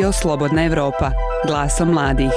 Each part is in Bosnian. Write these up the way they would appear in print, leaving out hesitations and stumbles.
Radio Slobodna Evropa, glasom mladih.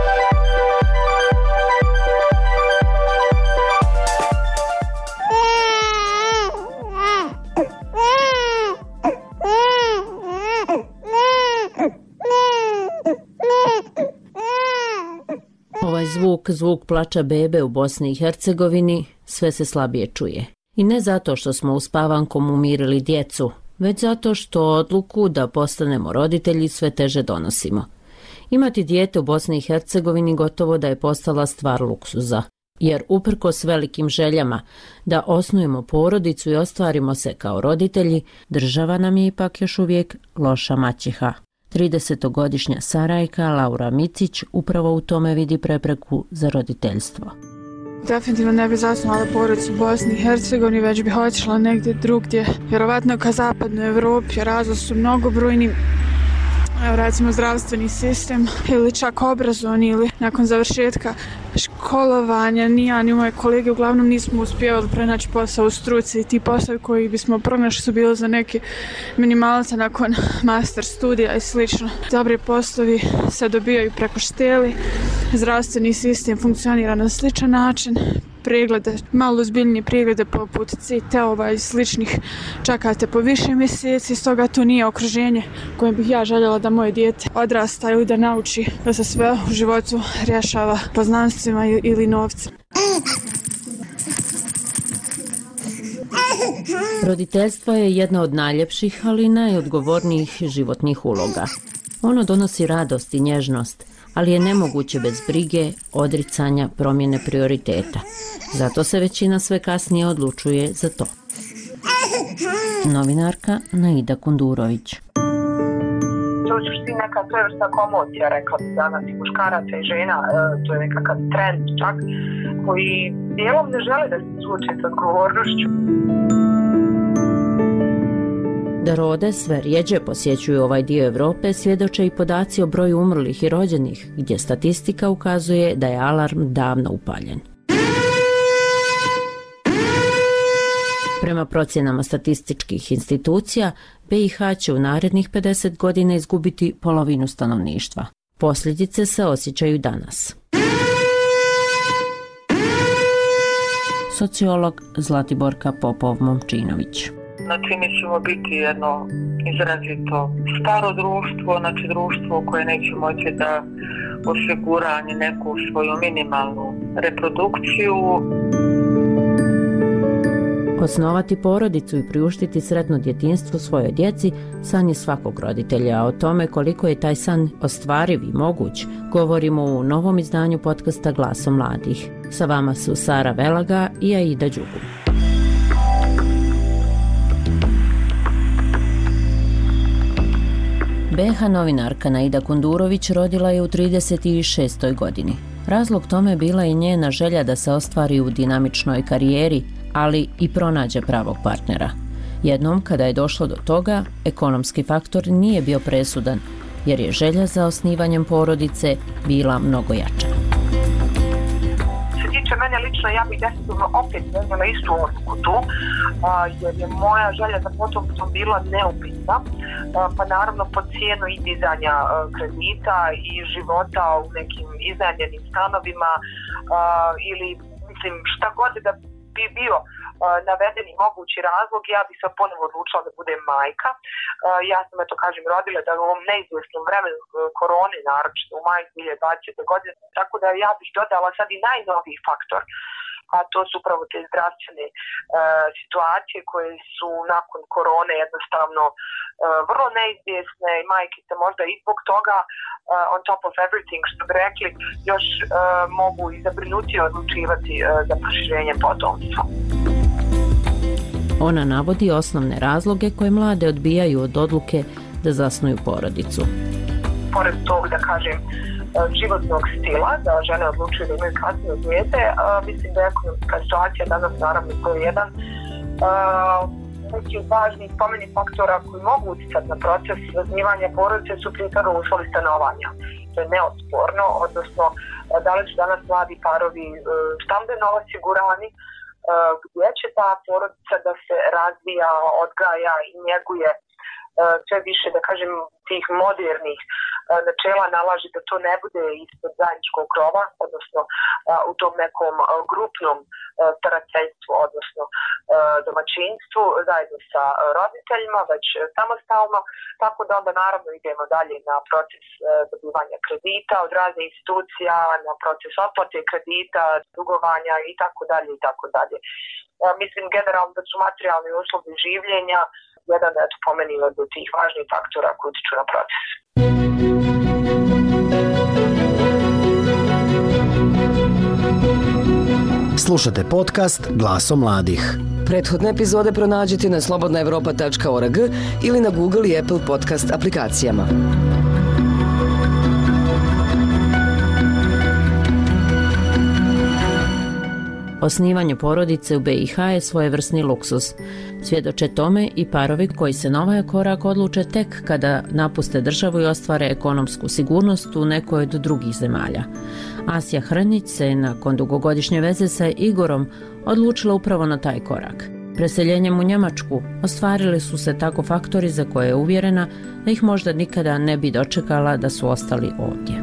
Ovaj zvuk plača bebe u Bosni i Hercegovini sve se slabije čuje. I ne zato što smo uspavankom umirili djecu, već zato što odluku da postanemo roditelji sve teže donosimo. Imati dijete u Bosni i Hercegovini gotovo da je postala stvar luksuza, jer uprkos velikim željama da osnujemo porodicu i ostvarimo se kao roditelji, država nam je ipak još uvijek loša maćeha. 30-godišnja Sarajka Laura Micić upravo u tome vidi prepreku za roditeljstvo. Definitivno ne bi zasnovala porodicu u Bosni i Hercegovini, već bi otišla negdje drugdje, vjerovatno ka zapadnoj Evropi. Razlozi su mnogobrojni, recimo zdravstveni sistem ili čak obrazovni, ili nakon završetka školovanja. Ni ja ni moje kolege uglavnom nismo uspjevali pronaći posao u struci i ti poslovi koji bismo pronašli su bili za neke minimalce nakon master studija i slično. Dobri poslovi se dobijaju preko šteli, zdravstveni sistem funkcionira na sličan način, preglede, malo ozbiljnije preglede poput CT-ova i sličnih čekate po više mjeseci, stoga to nije okruženje kojem bih ja željela da moje dijete odrasta ili da nauči da se sve u životu rješava poznanstvima ili novcem. Roditeljstvo je jedna od najljepših, ali i najodgovornijih životnih uloga. Ono donosi radost i nježnost, ali je nemoguće bez brige, odricanja, promjene prioriteta. Zato se većina sve kasnije odlučuje za to. Novinarka Naida Kundurović. To je suštini neka svojevrsna komocija, rekla bi danas, i muškaraca i žena, to je nekakav trend čak, koji dijelom ne žele da se suoče s odgovornošću. Da rode sve rjeđe posjećuju ovaj dio Europe svjedoče i podaci o broju umrlih i rođenih, gdje statistika ukazuje da je alarm davno upaljen. Prema procjenama statističkih institucija, BiH će u narednih 50 godina izgubiti polovinu stanovništva. Posljedice se osjećaju danas. Sociolog Zlatiborka Popov-Momčinović. Znači, mi ćemo biti jedno izrazito staro društvo, znači društvo koje neće moći da osigura ni neku svoju minimalnu reprodukciju. Osnovati porodicu i priuštiti sretno djetinjstvo svojoj djeci san je svakog roditelja, a o tome koliko je taj san ostvariv i moguć govorimo u novom izdanju podcasta Glasom mladih. Sa vama su Sara Velaga i Aida Đugu. BiH novinarka Naida Kundurović rodila je u 36. godini. Razlog tome bila je njena želja da se ostvari u dinamičnoj karijeri, ali i pronađe pravog partnera. Jednom, kada je došlo do toga, ekonomski faktor nije bio presudan, jer je želja za osnivanjem porodice bila mnogo jača. Mene lično, ja bih definitivno opet donijela istu odluku tu, jer je moja želja za potomstvom bila neupitna, pa naravno po cijenu i dizanja kredita i života u nekim iznajmljenim stanovima ili mislim šta god da bi bio navedeni mogući razlog, ja bih se ponovo odlučila da budem majka. Ja sam, eto kažem, rodila da u ovom neizvjesnom vremenu korone, naročito u maju 2020. godine, tako da ja bih dodala sad i najnoviji faktor, a to su upravo te zdravstvene situacije koje su nakon korone jednostavno vrlo neizvjesne i majke se možda i zbog toga on top of everything, što bi rekli, još mogu i zabrinutije odlučivati za proširenje potomstva. Ona navodi osnovne razloge koje mlade odbijaju od odluke da zasnuju porodicu. Pored tog, da kažem, životnog stila, da žene odlučuju da imaju kasnije dijete, mislim da je ekonomska situacija danas naravno broj jedan. Neki od važnih spomenih faktora koji mogu utjecati na proces zasnivanja porodice su prije svega uslovi stanovanja. To je neosporno, odnosno da li su danas mladi parovi stambeno osigurani, gdje će ta porodica da se razvija, odgaja i njeguje sve više, da kažem, tih modernih načela nalaže da to ne bude ispod zajedničkog krova, odnosno u tom nekom grupnom starateljstvu, odnosno domaćinstvu zajedno sa roditeljima, već samostalno, tako da onda naravno idemo dalje na proces dobivanja kredita od raznih institucija, na proces otplate kredita, dugovanja i tako dalje i tako dalje. Mislim generalno da su materijalni uslovi življenja jedan po meni od tih važnih faktora koji utiču na proces. Slušate podcast Glasom mladih. Prethodne epizode pronađite na slobodnaevropa.org ili na Google i Apple podcast aplikacijama. Osnivanje porodice u BiH je svojevrsni luksuz. Svjedoče tome i parovi koji se na ovaj korak odluče tek kada napuste državu i ostvare ekonomsku sigurnost u nekoj od drugih zemalja. Asja Hrnić se nakon dugogodišnje veze sa Igorom odlučila upravo na taj korak. Preseljenjem u Njemačku ostvarili su se tako faktori za koje je uvjerena da ih možda nikada ne bi dočekala da su ostali ovdje.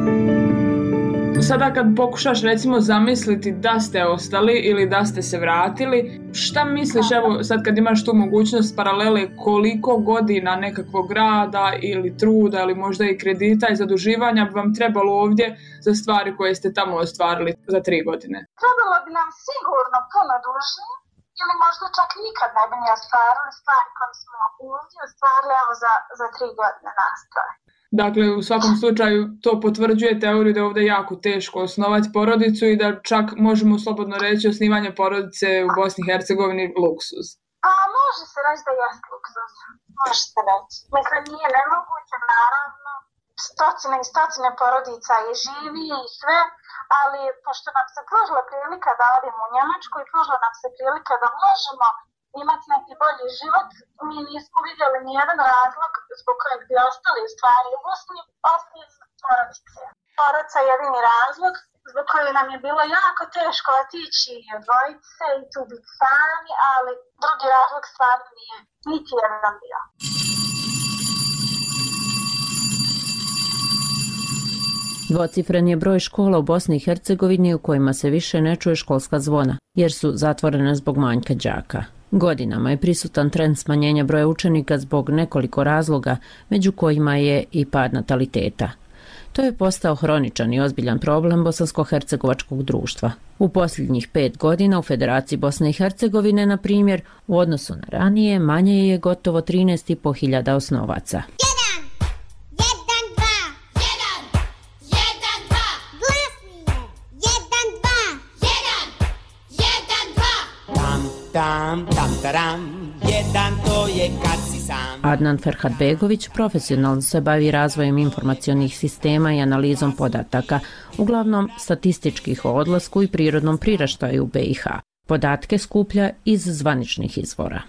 Sada kad pokušaš recimo zamisliti da ste ostali ili da ste se vratili, šta misliš, evo sad kad imaš tu mogućnost paralele, koliko godina nekakvog rada ili truda ili možda i kredita i zaduživanja bi vam trebalo ovdje za stvari koje ste tamo ostvarili za 3 godine? Trebalo bi nam sigurno puno duže ili možda čak nikad ne bi ni ostvarili stvari koje smo ovdje ostvarili za 3 godine nastaje. Dakle, u svakom slučaju to potvrđuje teoriju da je ovdje jako teško osnovati porodicu i da čak možemo slobodno reći osnivanje porodice u Bosni i Hercegovini luksuz. Pa može se reći da je luksuz, može se reći. Mislim, nije nemoguće, naravno, stotine i stotine porodica i živi i sve, ali pošto nam se pružila prilika da odemo u Njemačku i pružila nam se prilika da možemo imati neki bolji život, mi nismo vidjeli nijedan razlog zbog kojeg bi ostali u stvari u Bosni osim porodice. Porodica je jedini razlog zbog kojeg nam je bilo jako teško otići i odvojiti se i tu biti sami, ali drugi razlog stvarno nije niti jedan bio. Dvocifren je broj škola u Bosni i Hercegovini u kojima se više ne čuje školska zvona, jer su zatvorene zbog manjka đaka. Godinama je prisutan trend smanjenja broja učenika zbog nekoliko razloga, među kojima je i pad nataliteta. To je postao hroničan i ozbiljan problem bosansko-hercegovačkog društva. U posljednjih 5 godina u Federaciji Bosne i Hercegovine, na primjer, u odnosu na ranije, manje je gotovo 13.500 osnovaca. Adnan Ferhatbegović profesionalno se bavi razvojem informacionih sistema i analizom podataka, uglavnom statističkih o odlasku i prirodnom priraštaju u BiH. Podatke skuplja iz zvaničnih izvora.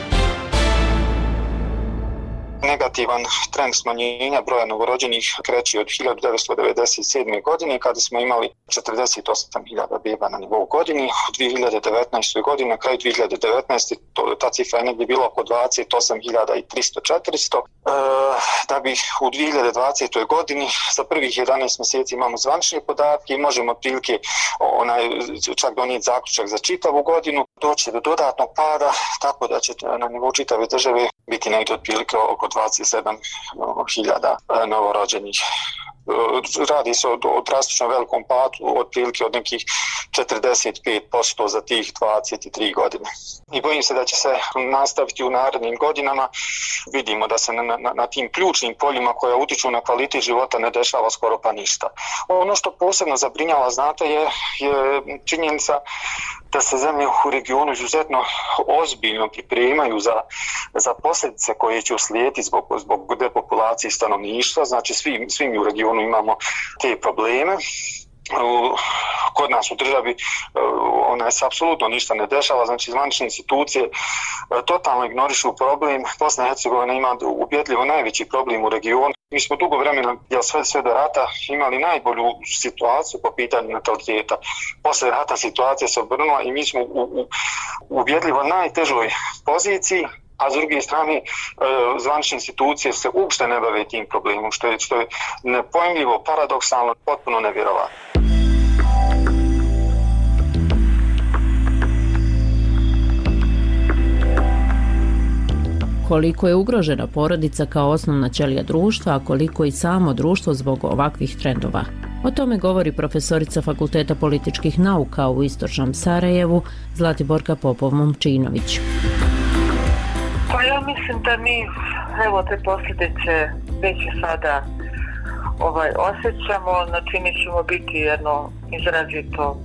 Negativan trend smanjenja broja novorođenih kreće od 1997. godine kada smo imali 48.000 beba na nivou godini. U 2019. godini, na kraju 2019. ta cifra je negdje bila oko 28.300-400. Da bi u 2020. godini za prvih 11 mjeseci imamo zvanične podatke i možemo otprilike čak donijeti zaključak za čitavu godinu. Doći do dodatnog pada, tako da će na nivou čitave države biti negdje otprilike oko 27.000 novorođenih. Radi se o drastično velikom padu, otprilike od nekih 45% za tih 23 godine. I bojim se da će se nastaviti u narednim godinama. Vidimo da se na tim ključnim poljima koja utiču na kvalitet života ne dešava skoro pa ništa. Ono što posebno zabrinjava, znate, je činjenica da se zemlje u regionu izuzetno ozbiljno pripremaju za posljedice koje će uslijediti zbog depopulacije stanovništva. Znači svi mi u regionu imamo te probleme. Kod nas u državi se apsolutno ništa ne dešava, znači zvanične institucije totalno ignorišu problem. Bosna i Hercegovina ima ubjedljivo najveći problem u regionu. Mi smo dugo vremena, sve do rata, imali najbolju situaciju po pitanju nataliteta. Posle rata situacija se obrnula i mi smo u uvjedljivo najtežoj poziciji, a s druge strane zvanične institucije se uopšte ne bave tim problemom, što je nepojmljivo, paradoksalno, potpuno nevjerovatno. Koliko je ugrožena porodica kao osnovna ćelija društva, a koliko i samo društvo zbog ovakvih trendova. O tome govori profesorica Fakulteta političkih nauka u Istočnom Sarajevu Zlatiborka Popov-Momčinović. Pa ja mislim da mi te posljedice već sada osjećamo, znači mi ćemo biti jedno izrazito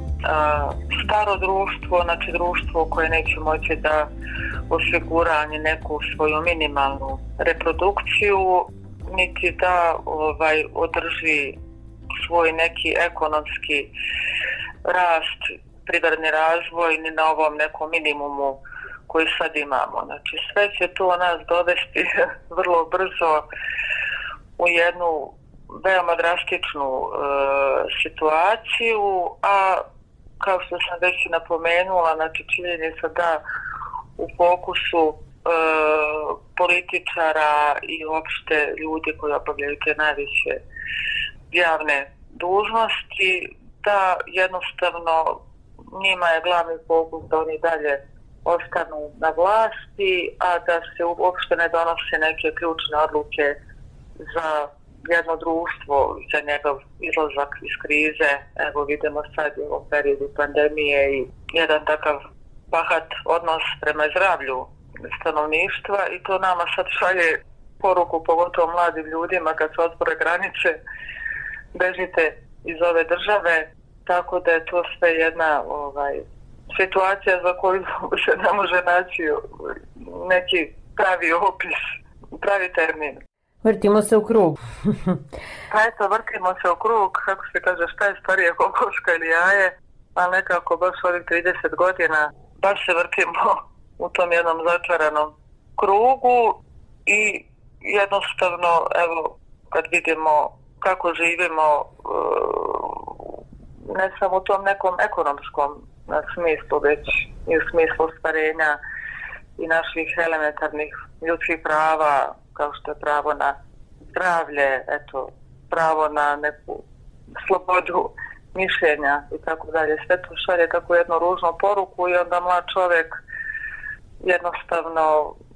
staro društvo, znači društvo koje neće moći da osigura ni neku svoju minimalnu reprodukciju, niti da održi svoj neki ekonomski rast, privredni razvoj ni na ovom nekom minimumu koji sad imamo. Znači sve će to nas dovesti vrlo brzo u jednu veoma drastičnu situaciju, a kao što sam već napomenula, znači činjenica da u fokusu političara i uopšte ljudi koji obavljaju te najviše javne dužnosti, da jednostavno njima je glavni fokus da oni dalje ostanu na vlasti, a da se uopšte ne donose neke ključne odluke za jedno društvo, za njegov izlazak iz krize. Evo vidimo sad u ovom periodu pandemije i jedan takav bahat odnos prema zdravlju stanovništva i to nama sad šalje poruku, pogotovo mladim ljudima kad se otvore granice, bežite iz ove države, tako da je to sve jedna situacija za koju se ne može naći neki pravi opis, pravi termin. Vrtimo se u krug. Pa eto, vrtimo se u krug, kako se kaže, šta je starije, kokoška ili jaje, ali nekako baš ovih 30 godina baš se vrtimo u tom jednom začaranom krugu i jednostavno, evo, kad vidimo kako živimo, ne samo u tom nekom ekonomskom smislu, već i u smislu ostvarenja i naših elementarnih ljudskih prava, kao što je pravo na zdravlje, eto, pravo na neku slobodu mišljenja i tako dalje. Sve to šalje tako jednu ružnu poruku i onda mlad čovjek jednostavno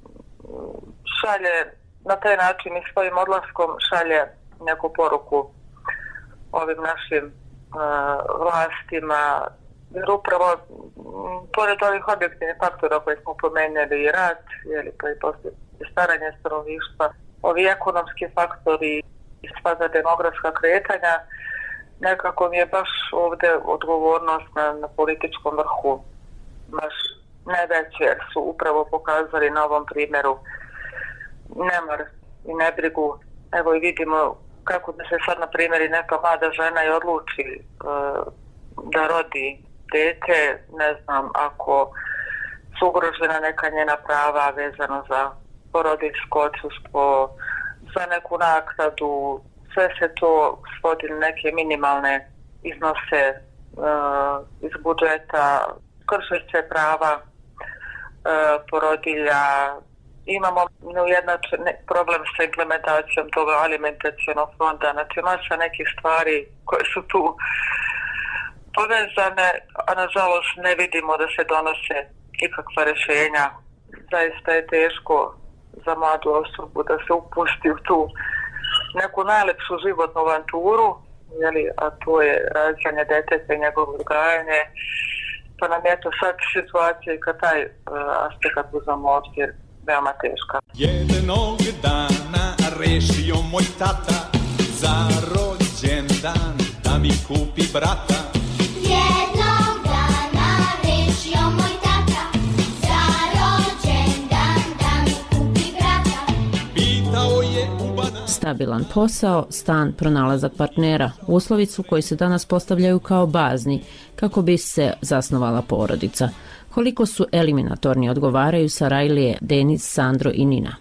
šalje na taj način i svojim odlaskom šalje neku poruku ovim našim vlastima, jer upravo pored ovih objektivnih faktora koje smo pomenuli, i rat, pa i poslije staranje stanovništva, ovi ekonomski faktori i sva demografska kretanja, nekako mi je baš ovdje odgovornost na političkom vrhu baš najveće, jer su upravo pokazali na ovom primjeru nemar i nebrigu. Evo i vidimo kako da se sad, na primjer, i neka mlada žena i odluči da rodi dete, ne znam, ako su ugrožena neka njena prava vezano za porodiljsko odsustvo, za neku naknadu, sve se to svodi na neke minimalne iznose iz budžeta, krši se prava porodilja. Imamo neujednačen problem sa implementacijom toga alimentacionog fonda, znači masa nekih stvari koje su tu povezane, a nažalost ne vidimo da se donose ikakva rješenja. Zaista je teško za mladu osobu da se upusti u tu neku najlepšu životnu avanturu, a to je rađanje deteta i njegovo odgajanje, pa nam je to sad situacija i kad taj aspekt uzmemo obzir veoma teška. Jednog dana rešio moj tata za rođendan da mi kupi brata. Jednog dana rešio moj tata za rođendan da mi kupi brata. Pitao je ubana. Stabilan posao, stan, pronalazak partnera, uslovi su koji se danas postavljaju kao bazni kako bi se zasnovala porodica. Koliko su eliminatorni odgovaraju Sarajlije, Denis, Sandro i Nina.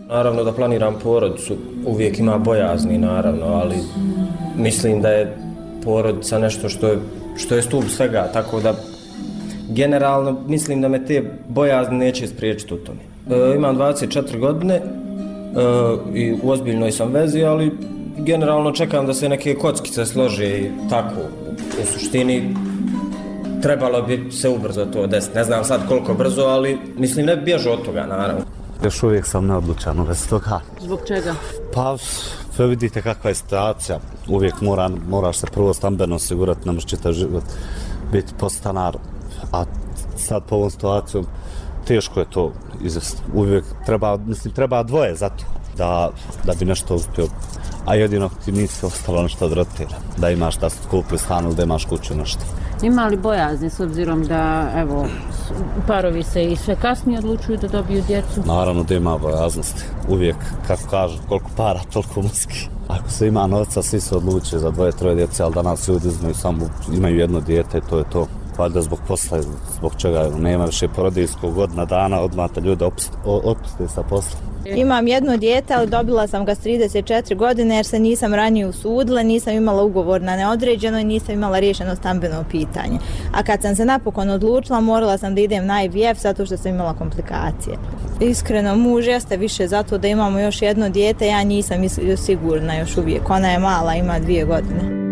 Naravno da planiram porodicu, uvijek ima bojazni naravno, ali mislim da je porodica nešto što je stup svega, tako da generalno mislim da me te bojazni neće spriječiti u tome. Imam 24 godine i u ozbiljnoj sam vezi, ali generalno čekam da se neke kockice slože i tako. U suštini trebalo bi se ubrzo to desiti. Ne znam sad koliko brzo, ali mislim ne bježu od toga, naravno. Još uvijek sam neodlučan u vezi toga. Zbog čega? Pa, vidite kakva je situacija. Uvijek moraš se prvo stambeno osigurati, ne možeš čitav život biti podstanar. A sad po ovom situacijom teško je to izvesti. Uvijek treba dvoje za to da bi nešto uspio. A jedino ti nisi ostalo nešto od roditelja. Da imaš da kupi stan ili da imaš kuću nešto. Ima li bojazni s obzirom da, evo, parovi se i sve kasnije odlučuju da dobiju djecu? Naravno da ima bojaznosti. Uvijek, kako kažu, koliko para, toliko muski. Ako se ima novca, svi se odluče za 2-3 djece, ali danas ljudi imaju jedno dijete, to je to. Valjda zbog posla, zbog čega nema više porodiljskog godina dana, odmah te ljude otpuste sa posla. Imam jedno dijete, ali dobila sam ga s 34 godine jer se nisam ranije usudila, nisam imala ugovor na neodređeno i nisam imala riješeno stambeno pitanje. A kad sam se napokon odlučila, morala sam da idem na IVF zato što sam imala komplikacije. Iskreno, muž jeste više zato da imamo još jedno dijete, ja nisam sigurna još uvijek. Ona je mala, ima 2 godine.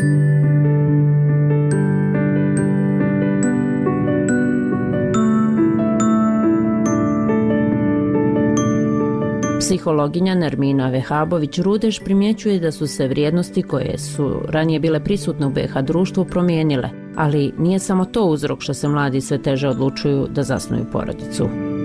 Psihologinja Nermina Vehabović-Rudeš primjećuje da su se vrijednosti koje su ranije bile prisutne u BiH društvu promijenile, ali nije samo to uzrok što se mladi sve teže odlučuju da zasnuju porodicu.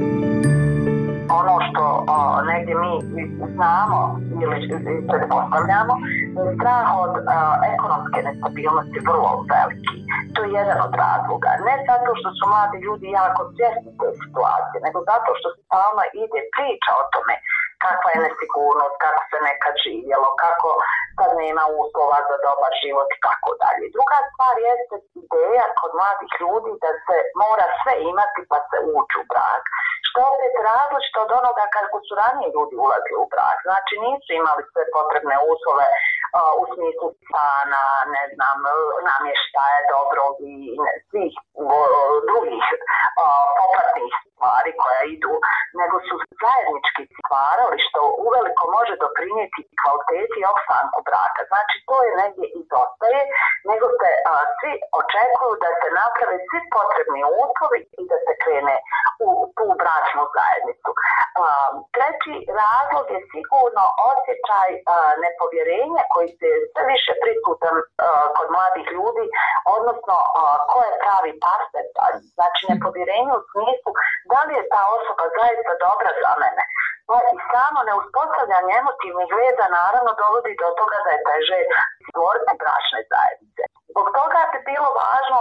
Ono što negdje mi znamo ili pretpostavljamo, je strah od ekonomske nestabilnosti vrlo veliki. To je jedan od razloga. Ne zato što su mladi ljudi jako svjesni te situacije, nego zato što se stalno ide priča o tome kakva je nesigurnost, kako se nekad živjelo, kako sad nema uslova za dobar život i tako dalje. Druga stvar jeste ideja kod mladih ljudi da se mora sve imati pa se ući u brak. Što je opet različito od onoga kako su ranije ljudi ulazili u brak. Znači nisu imali sve potrebne uslove u smislu stana, ne znam, namještaja dobrog i svih drugih popratnih stvari koja idu, nego su zajednički stvarali što uveliko može doprinijeti kvaliteti i opstanku braka. Znači to je negdje izostaje, nego se svi očekuju da se naprave svi potrebni uslovi i da se krene u tu bračnu zajednicu. Treći razlog je sigurno osjećaj nepovjerenja koji se sve više prisutan kod mladih ljudi, odnosno ko je pravi partner. Znači nepovjerenje u smislu da li je ta osoba zaista dobra za mene. I samo neuspostavljanje emotivnih veza naravno dovodi do toga da je teže stvoriti bračne zajednice. Zbog toga bi bilo važno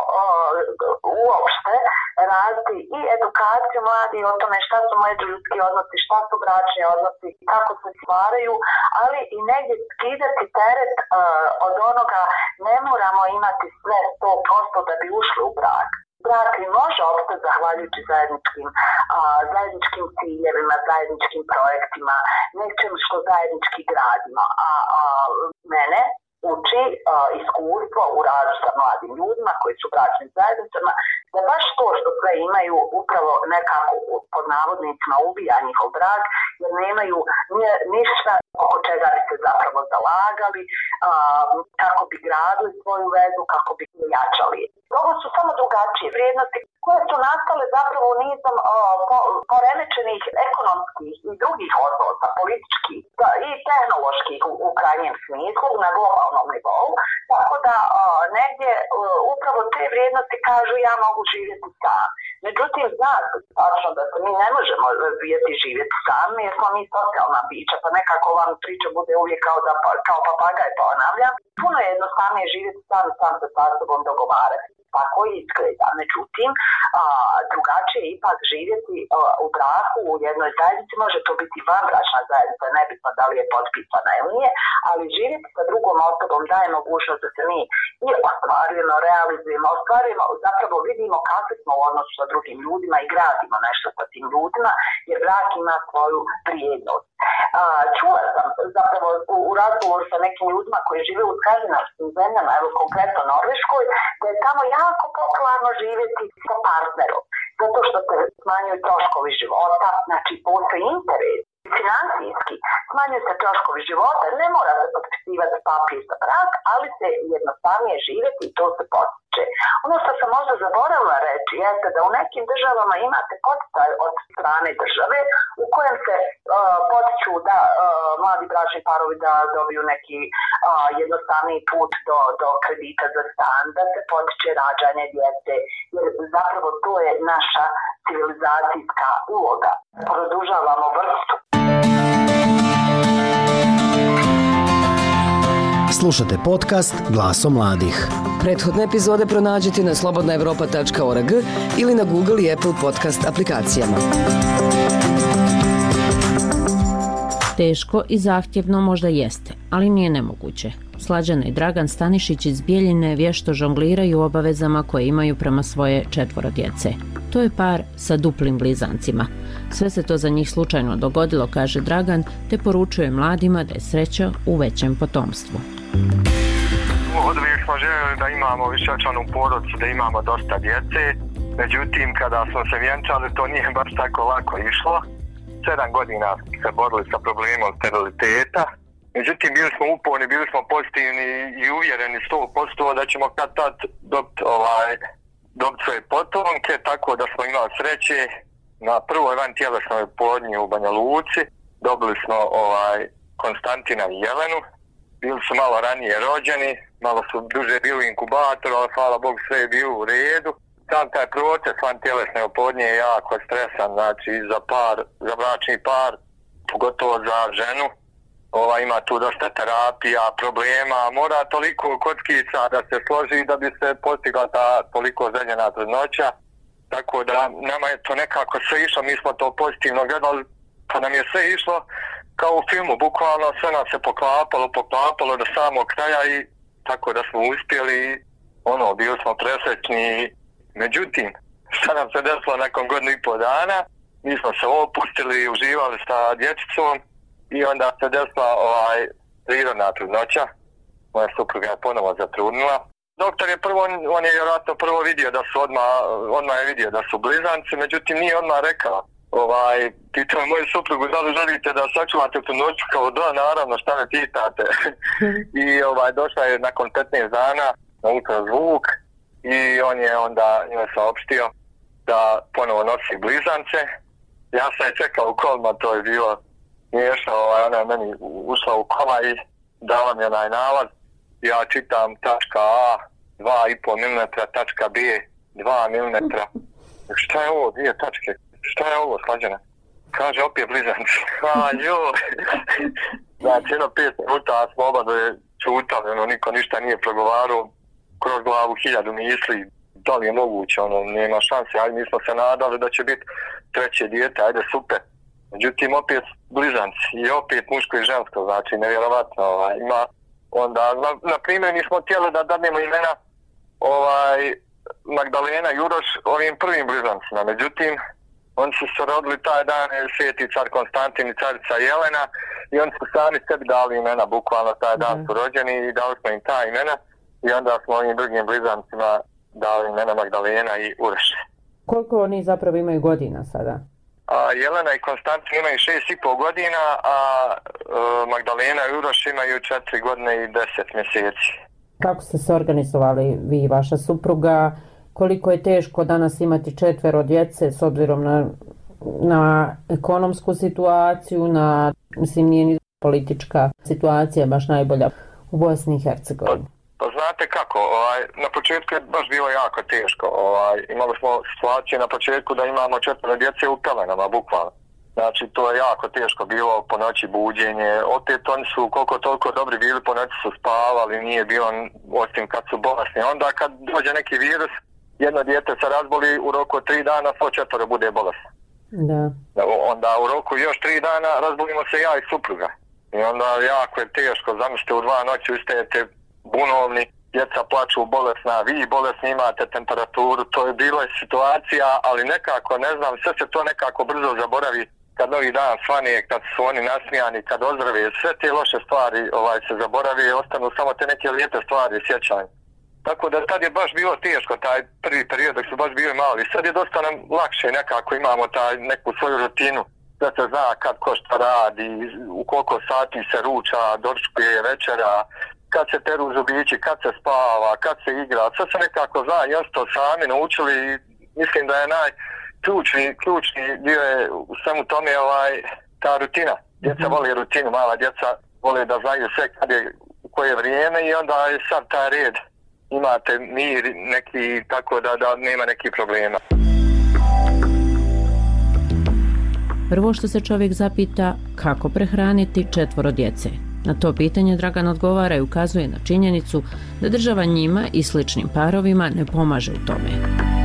uopšte raditi i edukaciju mladih o tome šta su međuljudski odnosi, šta su bračni odnosi, kako se stvaraju, ali i negdje skidati teret od onoga ne moramo imati sve 100% da bi ušli u brak. Brak i može opstati zahvaljujući zajedničkim ciljevima, zajedničkim projektima, nečem što zajednički gradimo. Mene uči iskustvo u radu sa mladim ljudima koji su bračnim zajednicama, da baš to što sve imaju upravo nekako pod navodnicima ubija njihov brak, jer nemaju ništa oko čega bi se zapravo zalagali, kako bi gradili svoju vezu, kako bi jačali. Ovo su samo drugačije vrijednosti koje su nastale zapravo nizom poremećenih ekonomskih i drugih odnosa, političkih i tehnoloških u krajnjem smislu na globalnom nivou. Tako da negdje upravo te vrijednosti kažu ja mogu živjeti sam. Međutim, zna se tačno da se mi ne možemo živjeti sami jer smo mi socijalna bića, pa nekako vam priča bude uvijek kao papagaj ponavljam. Puno je jednostavnije živjeti sam se sa sobom dogovarati. Tako izgleda. Međutim, drugačije je ipak živjeti u braku, u jednoj zajednici, može to biti vanbračna zajednica, nebitno da li je potpisana ili nije, ali živjeti sa drugom osobom daje mogućnost da se mi i ostvarujemo, realizujemo, zapravo vidimo kakvi smo u odnosu sa drugim ljudima i gradimo nešto sa tim ljudima, jer brak ima svoju vrijednost. Čula sam zapravo u razgovoru sa nekim ljudima koji žive u skandinavskim zemljama, evo konkretno Norveškoj, da je tamo jako popularno živjeti sa partnerom, zato što se smanjuju troškovi života, znači postoji interes. Finansijski smanjuju se troškovi života, ne mora se potpisivati papir za brak, ali se jednostavnije živjeti i to se potiče. Ono što sam možda zaboravila reći jeste da u nekim državama imate poticaj od strane države u kojem se potiču da mladi bračni parovi da dobiju neki jednostavniji put do kredita za stan, da se potiče rađanje djece, jer zapravo to je naša civilizacijska uloga. Produžavamo vrstu. Slušate podcast Glasom mladih. Prethodne epizode pronađite na slobodnaevropa.org ili na Google i Apple podcast aplikacijama. Teško i zahtjevno možda jeste, ali nije nemoguće. Slađana i Dragan Stanišić iz Bijeljine vješto žongliraju obavezama koje imaju prema svoje 4 djece. To je par sa duplim blizancima. Sve se to za njih slučajno dogodilo, kaže Dragan, te poručuje mladima da je sreća u većem potomstvu. Od uvijek smo željeli da imamo višečlanu porodicu, da imamo dosta djece. Međutim, kada smo se vjenčali, to nije baš tako lako išlo. 7 godina se borili sa problemom steriliteta. Međutim, bili smo uporni, bili smo pozitivni i uvjereni 100% da ćemo kad tad dobiti svoje potomke, tako da smo imali sreće. Na prvoj vantjelesnoj oplodnji u Banja Luci dobili smo Konstantina i Jelenu. Bili su malo ranije rođeni, malo su duže bili u inkubatoru, ali hvala Bogu sve je bilo u redu. Sam taj proces vantjelesne oplodnje je jako stresan, znači za bračni par, pogotovo za ženu. Ima tu dosta terapija, problema, mora toliko kockica da se složi da bi se postigla ta toliko željena trudnoća. Tako da nama je to nekako sve išlo, mi smo to pozitivno gledali, pa nam je sve išlo kao u filmu, bukvalno sve nam se poklapalo do samog kraja i tako da smo uspjeli, bili smo presrećni. Međutim, šta nam se desilo nakon 1,5 dana, mi smo se opustili, uživali sa dječicom i onda se desila prirodna trudnoća. Moja supruga je ponovo zatrudnila. Doktor je on je vjerojatno prvo vidio da su odmah je vidio da su blizanci, međutim nije odmah rekao. Pitao moju suprugu da li želite da sačuvate trudnoću, kao da, naravno, šta me pitate. I došla je nakon 15 dana na ultrazvuk i on je onda njoj saopštio da ponovo nosi blizance. Ja sam je čekao u kolima, to je bilo smiješno, ona je meni ušla u kola i dala mi onaj nalaz. Ja čitam tačka A 2,5 mm, tačka B 2 mm. Šta je ovo, 2 tačke? Šta je ovo, Slađana? Kaže, opet blizanci. Znači, 5 minuta smo oba čutali, niko ništa nije progovarao, kroz glavu 1000 misli, da li je moguće, nema šanse, ali mi smo se nadali da će biti 3. dijete, ajde super. Međutim, opet blizanci i opet muško i žensko, znači, nevjerovatno, ima. Onda, na primjer, nismo htjeli da dadnemo imena Magdalena i Uroš ovim prvim blizancima, međutim, oni su se rodili taj dan, sveti car Konstantin i carica Jelena, i oni su sami sebi dali imena, bukvalno taj dan su rođeni i dali smo im ta imena i onda smo ovim drugim blizancima dali imena Magdalena i Uroš. Koliko oni zapravo imaju godina sada? Jelena i Konstantin imaju 6,5 godina, a Magdalena i Uroš imaju 4 godine i 10 mjeseci. Kako ste se organizovali vi i vaša supruga? Koliko je teško danas imati 4 djece s obzirom na ekonomsku situaciju, mislim nije ni politička situacija baš najbolja u Bosni i Hercegovini? Pa znate kako, na početku je baš bilo jako teško. Imali smo situaciju na početku da imamo 4 djece u pelenama, bukvalno. Znači to je jako teško bilo, po noći buđenje, opet oni su koliko toliko dobri bili, po noći su spavali, nije bilo osim kad su bolesni. Onda kad dođe neki virus, jedno dijete se razboli, u roku 3 dana svo 4 bude bolesno. Da. Onda u roku još 3 dana razbolimo se ja i supruga. I onda jako je teško, zamislite u 2 noći ustajete bunovni, djeca plaču bolesna, vi bolesni imate temperaturu, to je bila situacija, ali nekako, ne znam, sve se to nekako brzo zaboravi kad novi dan svane, kad su oni nasmijani, kad ozdrave, sve te loše stvari se zaborave i ostanu samo te neke lijepe stvari sjećanje. Tako da tad je baš bilo teško taj prvi period dok su baš bili mali. Sad je dosta nam lakše nekako, imamo neku svoju rutinu da se zna kad ko šta radi, u koliko sati se ruča, doručkuje, večera, kad se peru zubići, kad se spava, kad se igra. Sve se nekako zna, još to sami naučili i mislim da je ključni dio je u svemu tome ta rutina. Djeca vole rutinu, mala djeca vole da znaju sve kad je, u koje vrijeme i onda je sad taj red. Imate mir neki, tako da nema nekih problema. Prvo što se čovjek zapita, kako prehraniti 4 djece. Na to pitanje Dragan odgovara i ukazuje na činjenicu da država njima i sličnim parovima ne pomaže u tome.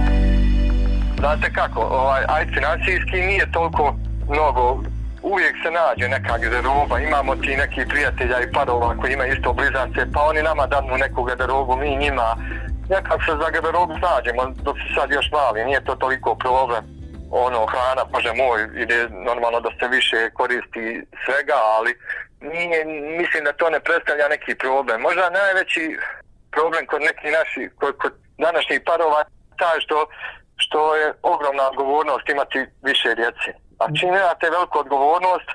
Znate kako, financijski nije toliko mnogo, uvijek se nađe neka garderoba, imamo ti neki prijatelja i parova koji imaju isto blizance, pa oni nama danu neku garderobu, mi njima, nekako se za garderobu nađemo, dok su sad još mali, nije to toliko problem. Hrana, bože moj, ide normalno da se više koristi svega, ali mislim da to ne predstavlja neki problem. Možda najveći problem kod nekih naših, kod današnjih parova, taj što je ogromna odgovornost imati više djece. A čim imate veliku odgovornost,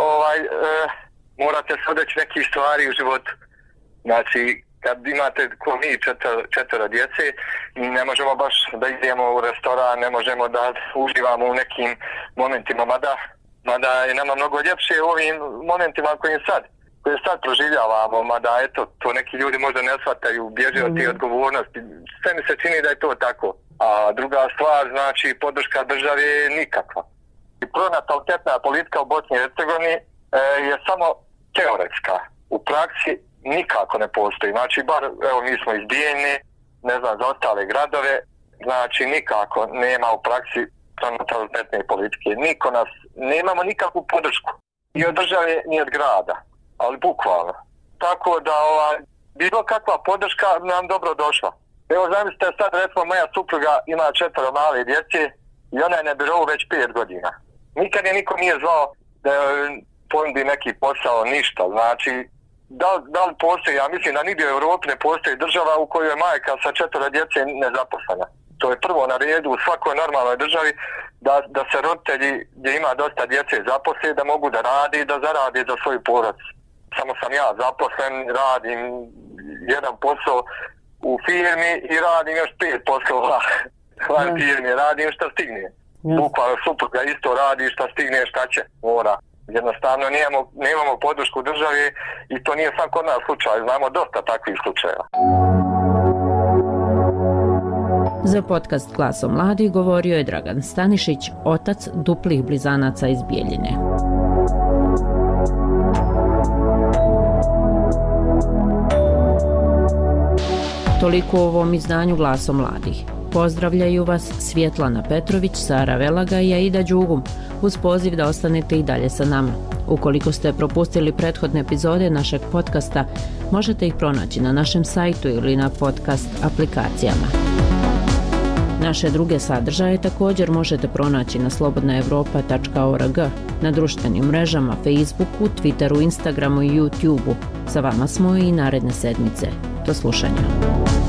morate se odreći nekih stvari u životu. Znači, kad imate ko mi 4 djece, ne možemo baš da idemo u restoran, ne možemo da uživamo u nekim momentima, mada je nama mnogo ljepše u ovim momentima koje sad proživljavamo, mada eto, to neki ljudi možda ne shvataju, bježe od te odgovornosti. Sve mi se čini da je to tako. A druga stvar, znači, podrška države je nikakva. I pronatalitetna politika u Bosni i Hercegovini je samo teoretska. U praksi nikako ne postoji. Znači, mi smo iz Bijeljne, ne znam, za ostale gradove, znači nikako nema u praksi pronatalitetne politike. Nemamo nikakvu podršku. Ni od države, ni od grada. Ali bukvalno. Tako da bilo kakva podrška nam dobro došla. Evo, zamislite sad, recimo, moja supruga ima 4 male djece i ona je na birovu već 5 godina. Nikad je niko nije zvao da ponudi neki posao, ništa. Znači, da li postoji, ja mislim da nigdje u Europi ne postoji država u kojoj je majka sa 4 djece nezaposlena. To je prvo na redu u svakoj normalnoj državi da se roditelji gdje ima dosta djece zaposle, da mogu da radi i da zaradi za svoju porodicu. Samo sam ja zaposlen, radim jedan posao u firmi i radim još 5 poslova van firmi, radim šta stigne. Bukvalno supruga isto radi šta stigne, šta će, mora. Jednostavno nemamo podršku države i to nije sam kod nas slučaj, znamo dosta takvih slučajeva. Za podcast Glasom mladih govorio je Dragan Stanišić, otac duplih blizanaca iz Bijeljine. Toliko u ovom izdanju Glasom mladih. Pozdravljaju vas Svjetlana Petrović, Sara Velaga i Aida Đugum, uz poziv da ostanete i dalje sa nama. Ukoliko ste propustili prethodne epizode našeg podcasta, možete ih pronaći na našem sajtu ili na podcast aplikacijama. Naše druge sadržaje također možete pronaći na slobodnaevropa.org, na društvenim mrežama Facebooku, Twitteru, Instagramu i YouTubeu. Sa vama smo i naredne sedmice. Do slušanja.